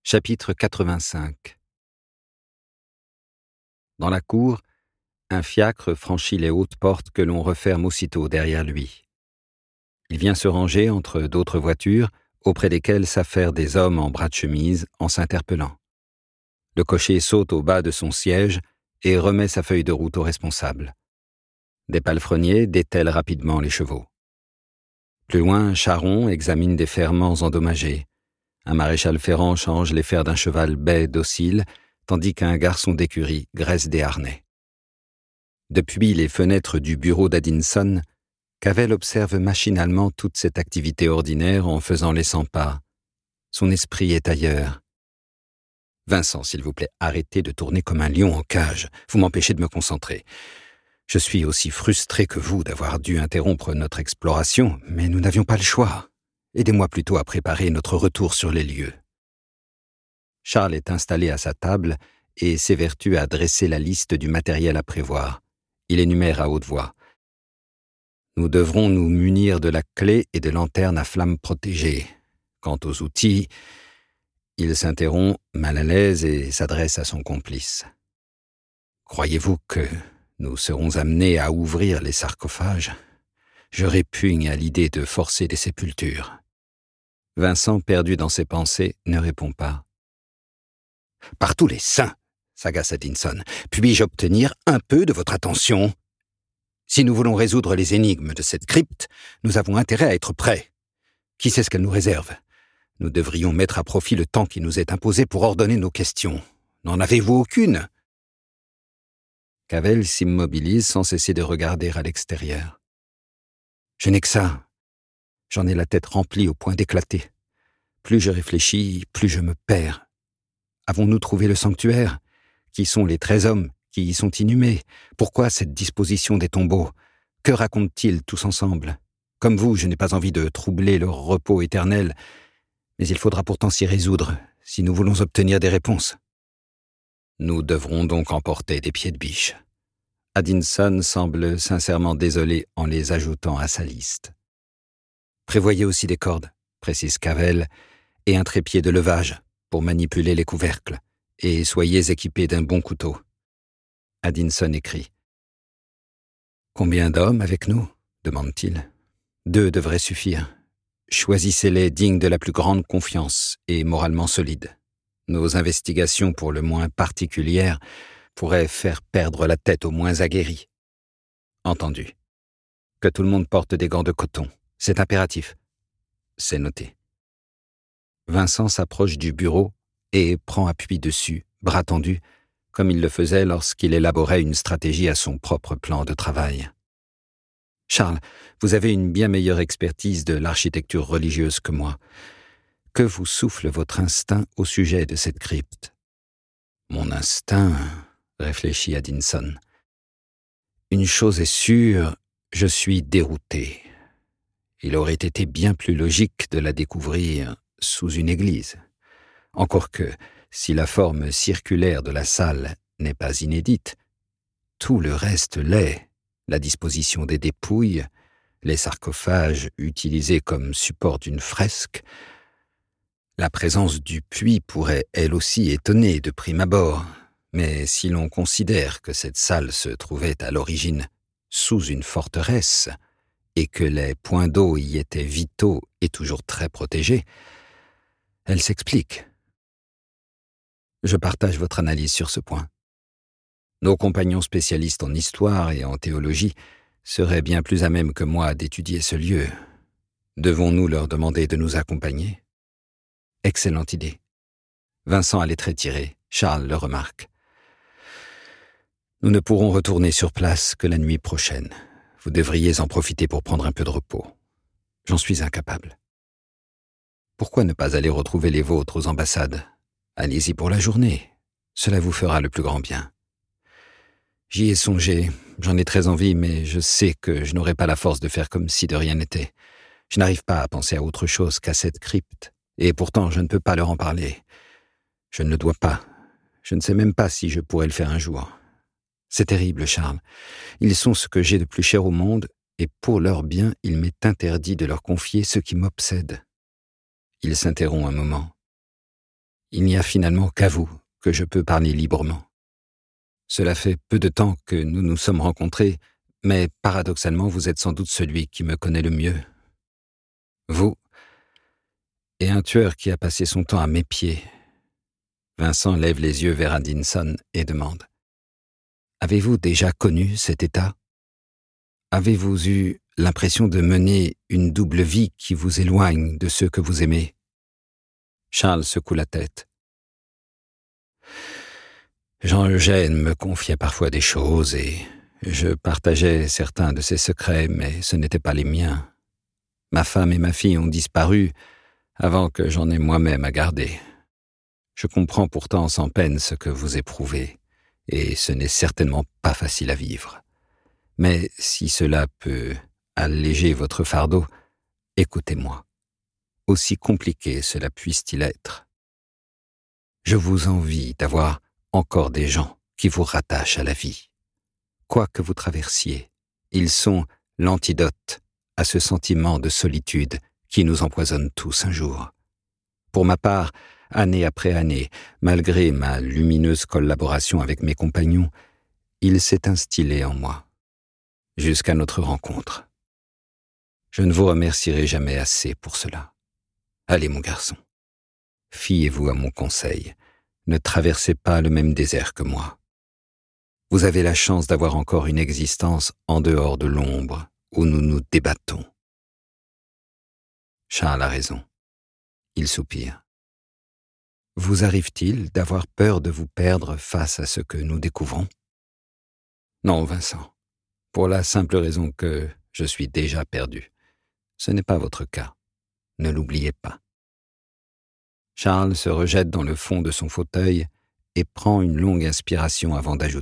Chapitre 85. Dans la cour, un fiacre franchit les hautes portes que l'on referme aussitôt derrière lui. Il vient se ranger entre d'autres voitures, auprès desquelles s'affairent des hommes en bras de chemise en s'interpellant. Le cocher saute au bas de son siège et remet sa feuille de route au responsable. Des palefreniers détellent rapidement les chevaux. Plus loin, Charon examine des ferrements endommagés. Un maréchal ferrant change les fers d'un cheval bai docile, tandis qu'un garçon d'écurie graisse des harnais. Depuis les fenêtres du bureau d'Addinson, Cavell observe machinalement toute cette activité ordinaire en faisant les 100 pas. Son esprit est ailleurs. « Vincent, s'il vous plaît, arrêtez de tourner comme un lion en cage. Vous m'empêchez de me concentrer. Je suis aussi frustré que vous d'avoir dû interrompre notre exploration, mais nous n'avions pas le choix. Aidez-moi plutôt à préparer notre retour sur les lieux. » Charles est installé à sa table et s'évertue à dresser la liste du matériel à prévoir. Il énumère à haute voix. « Nous devrons nous munir de la clé et de lanternes à flammes protégées. Quant aux outils... » Il s'interrompt, mal à l'aise, et s'adresse à son complice. « Croyez-vous que nous serons amenés à ouvrir les sarcophages ? Je répugne à l'idée de forcer des sépultures. » Vincent, perdu dans ses pensées, ne répond pas. « Par tous les saints !» s'agace Addinson. « Puis-je obtenir un peu de votre attention ? Si nous voulons résoudre les énigmes de cette crypte, nous avons intérêt à être prêts. Qui sait ce qu'elle nous réserve ? Nous devrions mettre à profit le temps qui nous est imposé pour ordonner nos questions. N'en avez-vous aucune ?» Cavell s'immobilise sans cesser de regarder à l'extérieur. « Je n'ai que ça. J'en ai la tête remplie au point d'éclater. Plus je réfléchis, plus je me perds. Avons-nous trouvé le sanctuaire ? Qui sont les 13 hommes qui y sont inhumés ? Pourquoi cette disposition des tombeaux ? Que racontent-ils tous ensemble ? Comme vous, je n'ai pas envie de troubler leur repos éternel, mais il faudra pourtant s'y résoudre si nous voulons obtenir des réponses. Nous devrons donc emporter des pieds de biche. » Addinson semble sincèrement désolé en les ajoutant à sa liste. « Prévoyez aussi des cordes, » précise Cavell, « et un trépied de levage pour manipuler les couvercles, et soyez équipés d'un bon couteau. » Addinson écrit. « Combien d'hommes avec nous ? » demande-t-il. « 2 devraient suffire. Choisissez-les dignes de la plus grande confiance et moralement solides. Nos investigations, pour le moins particulières, pourraient faire perdre la tête aux moins aguerris. Entendu. Que tout le monde porte des gants de coton. C'est impératif. C'est noté. » Vincent s'approche du bureau et prend appui dessus, bras tendus, comme il le faisait lorsqu'il élaborait une stratégie à son propre plan de travail. « Charles, vous avez une bien meilleure expertise de l'architecture religieuse que moi. Que vous souffle votre instinct au sujet de cette crypte ? » « Mon instinct, » réfléchit Addinson. « Une chose est sûre, je suis dérouté. Il aurait été bien plus logique de la découvrir sous une église. Encore que, si la forme circulaire de la salle n'est pas inédite, tout le reste l'est. La disposition des dépouilles, les sarcophages utilisés comme support d'une fresque. La présence du puits pourrait elle aussi étonner de prime abord, mais si l'on considère que cette salle se trouvait à l'origine sous une forteresse et que les points d'eau y étaient vitaux et toujours très protégés, elle s'explique. Je partage votre analyse sur ce point. Nos compagnons spécialistes en histoire et en théologie seraient bien plus à même que moi d'étudier ce lieu. Devons-nous leur demander de nous accompagner ? Excellente idée. Vincent a les traits tirés. Charles le remarque. Nous ne pourrons retourner sur place que la nuit prochaine. Vous devriez en profiter pour prendre un peu de repos. J'en suis incapable. Pourquoi ne pas aller retrouver les vôtres aux ambassades ? Allez-y pour la journée. Cela vous fera le plus grand bien. J'y ai songé, j'en ai très envie, mais je sais que je n'aurai pas la force de faire comme si de rien n'était. Je n'arrive pas à penser à autre chose qu'à cette crypte, et pourtant je ne peux pas leur en parler. Je ne le dois pas. Je ne sais même pas si je pourrais le faire un jour. C'est terrible, Charles. Ils sont ce que j'ai de plus cher au monde, et pour leur bien, il m'est interdit de leur confier ce qui m'obsède. Il s'interrompt un moment. Il n'y a finalement qu'à vous que je peux parler librement. Cela fait peu de temps que nous nous sommes rencontrés, mais paradoxalement, vous êtes sans doute celui qui me connaît le mieux. Vous et un tueur qui a passé son temps à mes pieds. Vincent lève les yeux vers Addinson et demande : « Avez-vous déjà connu cet état ? Avez-vous eu l'impression de mener une double vie qui vous éloigne de ceux que vous aimez ?» Charles secoue la tête. Jean-Eugène me confiait parfois des choses et je partageais certains de ses secrets, mais ce n'étaient pas les miens. Ma femme et ma fille ont disparu avant que j'en aie moi-même à garder. Je comprends pourtant sans peine ce que vous éprouvez, et ce n'est certainement pas facile à vivre. Mais si cela peut alléger votre fardeau, écoutez-moi, aussi compliqué cela puisse-t-il être. Je vous envie d'avoir encore des gens qui vous rattachent à la vie. Quoi que vous traversiez, ils sont l'antidote à ce sentiment de solitude qui nous empoisonne tous un jour. Pour ma part, année après année, malgré ma lumineuse collaboration avec mes compagnons, il s'est instillé en moi, jusqu'à notre rencontre. Je ne vous remercierai jamais assez pour cela. Allez, mon garçon, fiez-vous à mon conseil, ne traversez pas le même désert que moi. Vous avez la chance d'avoir encore une existence en dehors de l'ombre où nous nous débattons. Charles a raison. Il soupire. Vous arrive-t-il d'avoir peur de vous perdre face à ce que nous découvrons ? Non, Vincent, pour la simple raison que je suis déjà perdu. Ce n'est pas votre cas. Ne l'oubliez pas. Charles se rejette dans le fond de son fauteuil et prend une longue inspiration avant d'ajouter :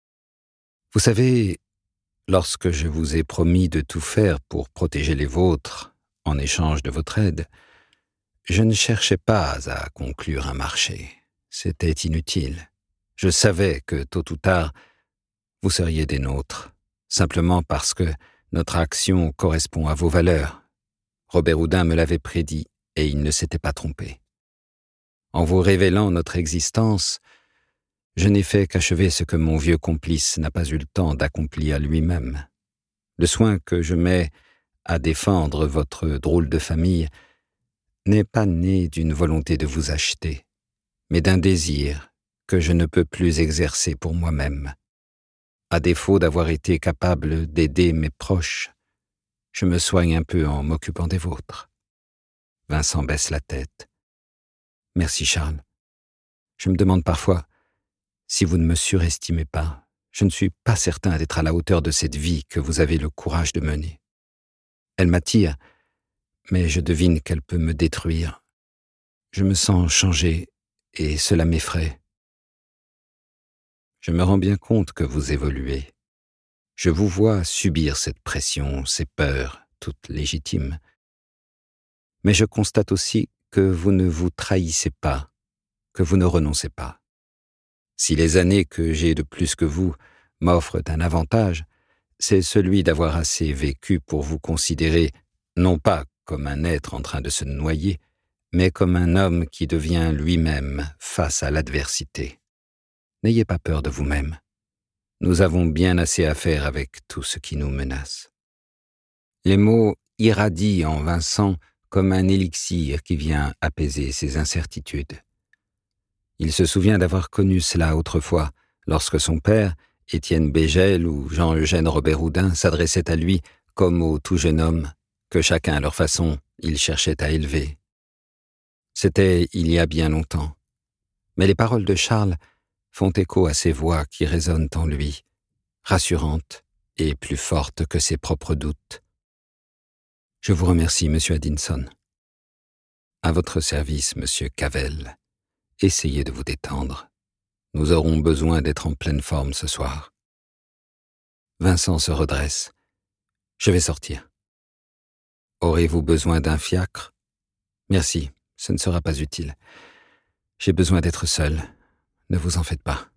« Vous savez, lorsque je vous ai promis de tout faire pour protéger les vôtres en échange de votre aide, je ne cherchais pas à conclure un marché. C'était inutile. Je savais que, tôt ou tard, vous seriez des nôtres, simplement parce que notre action correspond à vos valeurs. Robert Houdin me l'avait prédit et il ne s'était pas trompé. En vous révélant notre existence, je n'ai fait qu'achever ce que mon vieux complice n'a pas eu le temps d'accomplir lui-même. Le soin que je mets à défendre votre drôle de famille n'est pas né d'une volonté de vous acheter, mais d'un désir que je ne peux plus exercer pour moi-même. À défaut d'avoir été capable d'aider mes proches, je me soigne un peu en m'occupant des vôtres. » Vincent baisse la tête. « Merci, Charles. Je me demande parfois si vous ne me surestimez pas. Je ne suis pas certain d'être à la hauteur de cette vie que vous avez le courage de mener. Elle m'attire, mais je devine qu'elle peut me détruire. Je me sens changé et cela m'effraie. Je me rends bien compte que vous évoluez. Je vous vois subir cette pression, ces peurs, toutes légitimes. Mais je constate aussi que vous ne vous trahissez pas, que vous ne renoncez pas. Si les années que j'ai de plus que vous m'offrent un avantage, c'est celui d'avoir assez vécu pour vous considérer non pas comme un être en train de se noyer, mais comme un homme qui devient lui-même face à l'adversité. N'ayez pas peur de vous-même. Nous avons bien assez à faire avec tout ce qui nous menace. » Les mots irradient en Vincent comme un élixir qui vient apaiser ses incertitudes. Il se souvient d'avoir connu cela autrefois, lorsque son père, Étienne Bégel ou Jean-Eugène Robert Houdin s'adressaient à lui comme au tout jeune homme que chacun à leur façon ils cherchaient à élever. C'était il y a bien longtemps, mais les paroles de Charles font écho à ces voix qui résonnent en lui, rassurantes et plus fortes que ses propres doutes. Je vous remercie, Monsieur Addinson. À votre service, Monsieur Cavell. Essayez de vous détendre. Nous aurons besoin d'être en pleine forme ce soir. Vincent se redresse. Je vais sortir. Aurez-vous besoin d'un fiacre ? Merci, ce ne sera pas utile. J'ai besoin d'être seul. Ne vous en faites pas.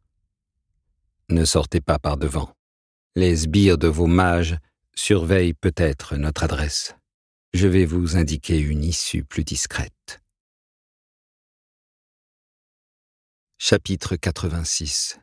Ne sortez pas par devant. Les sbires de vos mages surveillent peut-être notre adresse. Je vais vous indiquer une issue plus discrète. Chapitre 86.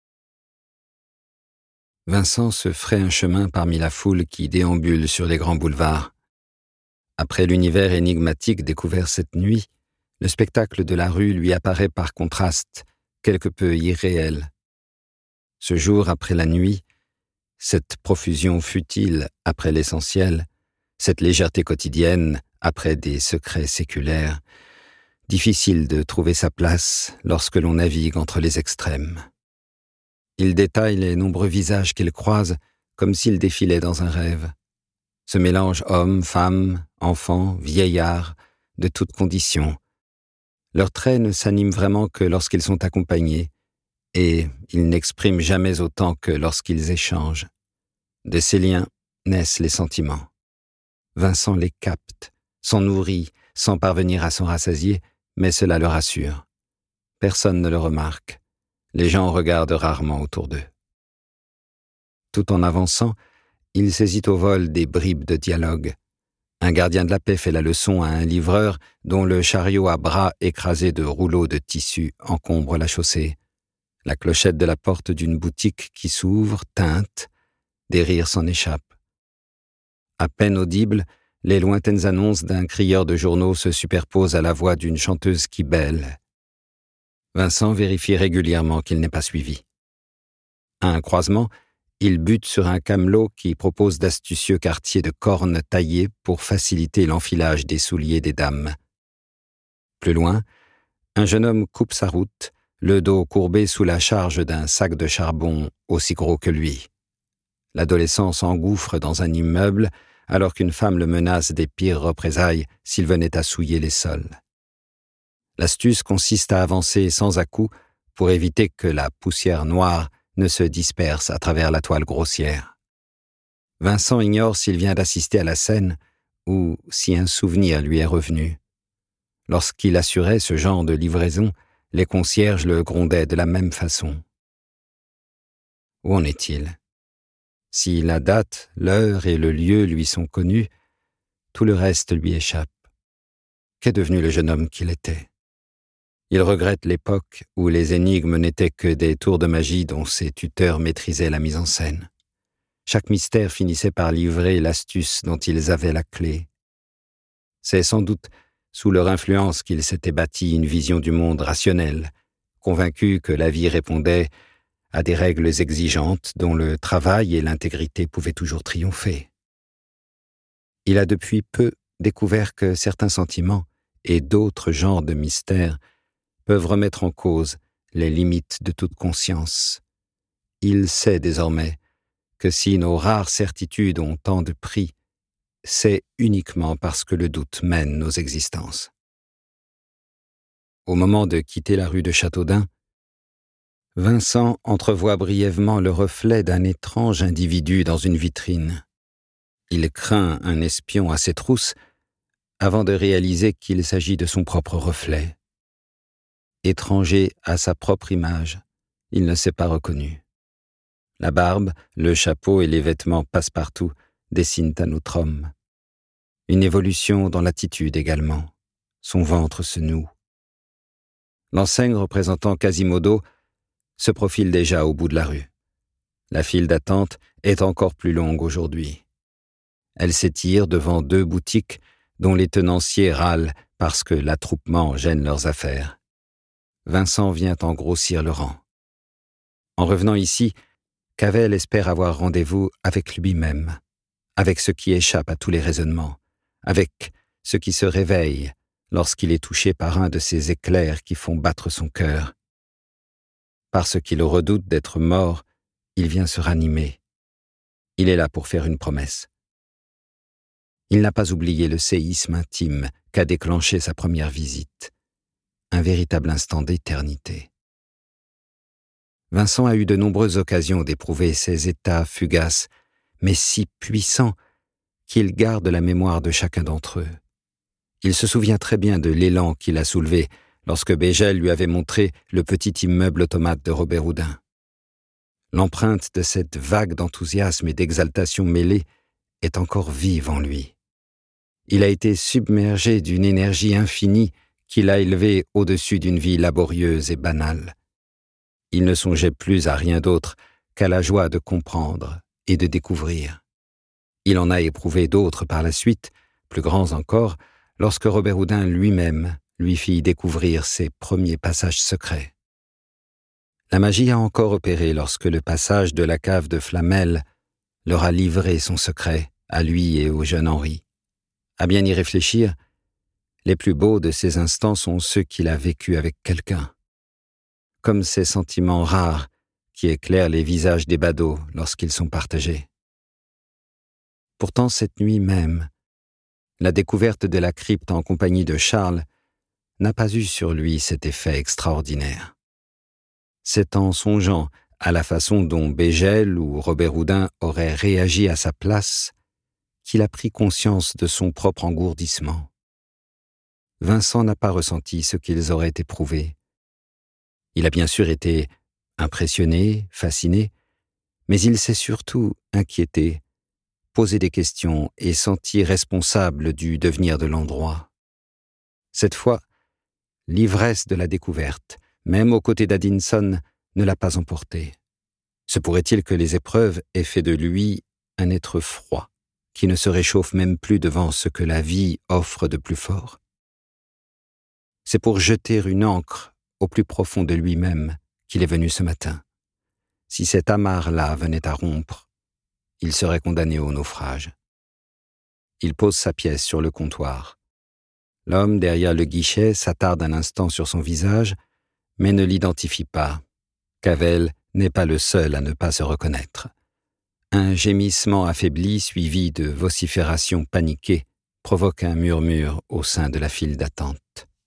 Vincent se fraye un chemin parmi la foule qui déambule sur les grands boulevards. Après l'univers énigmatique découvert cette nuit, le spectacle de la rue lui apparaît par contraste quelque peu irréel. Ce jour après la nuit, cette profusion futile après l'essentiel, cette légèreté quotidienne après des secrets séculaires, difficile de trouver sa place lorsque l'on navigue entre les extrêmes. Il détaille les nombreux visages qu'il croise comme s'il défilait dans un rêve. Ce mélange hommes, femmes, enfants, vieillards, de toutes conditions. Leurs traits ne s'animent vraiment que lorsqu'ils sont accompagnés, et ils n'expriment jamais autant que lorsqu'ils échangent. De ces liens naissent les sentiments. Vincent les capte, s'en nourrit, sans parvenir à s'en rassasier, mais cela le rassure. Personne ne le remarque. Les gens regardent rarement autour d'eux. Tout en avançant, il saisit au vol des bribes de dialogue. Un gardien de la paix fait la leçon à un livreur dont le chariot à bras écrasé de rouleaux de tissu encombre la chaussée. La clochette de la porte d'une boutique qui s'ouvre teinte. Des rires s'en échappent. À peine audibles, les lointaines annonces d'un crieur de journaux se superposent à la voix d'une chanteuse qui bêle. Vincent vérifie régulièrement qu'il n'est pas suivi. À un croisement, il bute sur un camelot qui propose d'astucieux quartiers de cornes taillées pour faciliter l'enfilage des souliers des dames. Plus loin, un jeune homme coupe sa route, le dos courbé sous la charge d'un sac de charbon aussi gros que lui. L'adolescent s'engouffre dans un immeuble alors qu'une femme le menace des pires représailles s'il venait à souiller les sols. L'astuce consiste à avancer sans à-coups pour éviter que la poussière noire ne se disperse à travers la toile grossière. Vincent ignore s'il vient d'assister à la scène ou si un souvenir lui est revenu. Lorsqu'il assurait ce genre de livraison, les concierges le grondaient de la même façon. Où en est-il ? Si la date, l'heure et le lieu lui sont connus, tout le reste lui échappe. Qu'est devenu le jeune homme qu'il était ? Il regrette l'époque où les énigmes n'étaient que des tours de magie dont ses tuteurs maîtrisaient la mise en scène. Chaque mystère finissait par livrer l'astuce dont ils avaient la clé. C'est sans doute sous leur influence qu'il s'était bâti une vision du monde rationnelle, convaincu que la vie répondait à des règles exigeantes dont le travail et l'intégrité pouvaient toujours triompher. Il a depuis peu découvert que certains sentiments et d'autres genres de mystères peuvent remettre en cause les limites de toute conscience. Il sait désormais que si nos rares certitudes ont tant de prix, c'est uniquement parce que le doute mène nos existences. Au moment de quitter la rue de Châteaudun, Vincent entrevoit brièvement le reflet d'un étrange individu dans une vitrine. Il craint un espion à ses trousses avant de réaliser qu'il s'agit de son propre reflet. Étranger à sa propre image, il ne s'est pas reconnu. La barbe, le chapeau et les vêtements passe-partout dessinent un autre homme. Une évolution dans l'attitude également. Son ventre se noue. L'enseigne représentant Quasimodo se profile déjà au bout de la rue. La file d'attente est encore plus longue aujourd'hui. Elle s'étire devant 2 boutiques dont les tenanciers râlent parce que l'attroupement gêne leurs affaires. Vincent vient en grossir le rang. En revenant ici, Cavell espère avoir rendez-vous avec lui-même, avec ce qui échappe à tous les raisonnements, avec ce qui se réveille lorsqu'il est touché par un de ces éclairs qui font battre son cœur. Parce qu'il redoute d'être mort, il vient se ranimer. Il est là pour faire une promesse. Il n'a pas oublié le séisme intime qu'a déclenché sa première visite. Un véritable instant d'éternité. Vincent a eu de nombreuses occasions d'éprouver ces états fugaces, mais si puissants qu'il garde la mémoire de chacun d'entre eux. Il se souvient très bien de l'élan qu'il a soulevé lorsque Bégel lui avait montré le petit immeuble automate de Robert Houdin. L'empreinte de cette vague d'enthousiasme et d'exaltation mêlée est encore vive en lui. Il a été submergé d'une énergie infinie qui l'a élevé au-dessus d'une vie laborieuse et banale. Il ne songeait plus à rien d'autre qu'à la joie de comprendre et de découvrir. Il en a éprouvé d'autres par la suite, plus grands encore, lorsque Robert Houdin lui-même lui fit découvrir ses premiers passages secrets. La magie a encore opéré lorsque le passage de la cave de Flamel leur a livré son secret, à lui et au jeune Henri. À bien y réfléchir, les plus beaux de ces instants sont ceux qu'il a vécus avec quelqu'un, comme ces sentiments rares qui éclairent les visages des badauds lorsqu'ils sont partagés. Pourtant, cette nuit même, la découverte de la crypte en compagnie de Charles n'a pas eu sur lui cet effet extraordinaire. C'est en songeant à la façon dont Bégel ou Robert Houdin auraient réagi à sa place qu'il a pris conscience de son propre engourdissement. Vincent n'a pas ressenti ce qu'ils auraient éprouvé. Il a bien sûr été impressionné, fasciné, mais il s'est surtout inquiété, posé des questions et senti responsable du devenir de l'endroit. Cette fois, l'ivresse de la découverte, même aux côtés d'Addinson, ne l'a pas emporté. Se pourrait-il que les épreuves aient fait de lui un être froid, qui ne se réchauffe même plus devant ce que la vie offre de plus fort? C'est pour jeter une ancre au plus profond de lui-même qu'il est venu ce matin. Si cette amarre-là venait à rompre, il serait condamné au naufrage. Il pose sa pièce sur le comptoir. L'homme derrière le guichet s'attarde un instant sur son visage, mais ne l'identifie pas. Cavell n'est pas le seul à ne pas se reconnaître. Un gémissement affaibli suivi de vociférations paniquées provoque un murmure au sein de la file d'attente.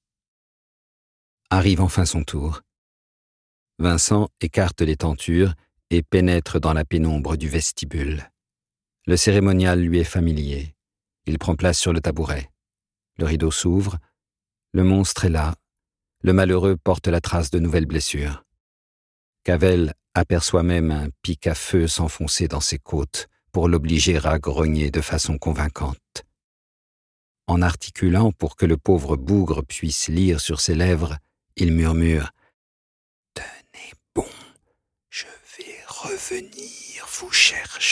Arrive enfin son tour. Vincent écarte les tentures et pénètre dans la pénombre du vestibule. Le cérémonial lui est familier. Il prend place sur le tabouret. Le rideau s'ouvre. Le monstre est là. Le malheureux porte la trace de nouvelles blessures. Cavell aperçoit même un pic à feu s'enfoncer dans ses côtes pour l'obliger à grogner de façon convaincante. En articulant pour que le pauvre bougre puisse lire sur ses lèvres, il murmure « Tenez bon, je vais revenir vous chercher. »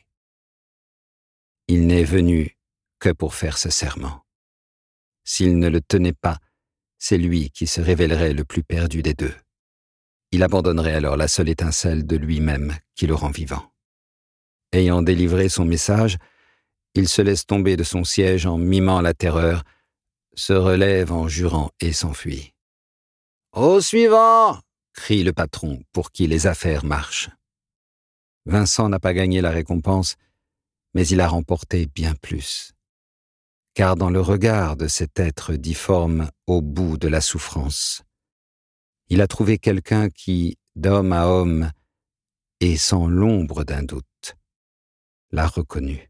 Il n'est venu que pour faire ce serment. S'il ne le tenait pas, c'est lui qui se révélerait le plus perdu des deux. Il abandonnerait alors la seule étincelle de lui-même qui le rend vivant. Ayant délivré son message, il se laisse tomber de son siège en mimant la terreur, se relève en jurant et s'enfuit. « Au suivant !» crie le patron pour qui les affaires marchent. Vincent n'a pas gagné la récompense, mais il a remporté bien plus. Car dans le regard de cet être difforme au bout de la souffrance, il a trouvé quelqu'un qui, d'homme à homme, et sans l'ombre d'un doute, l'a reconnu.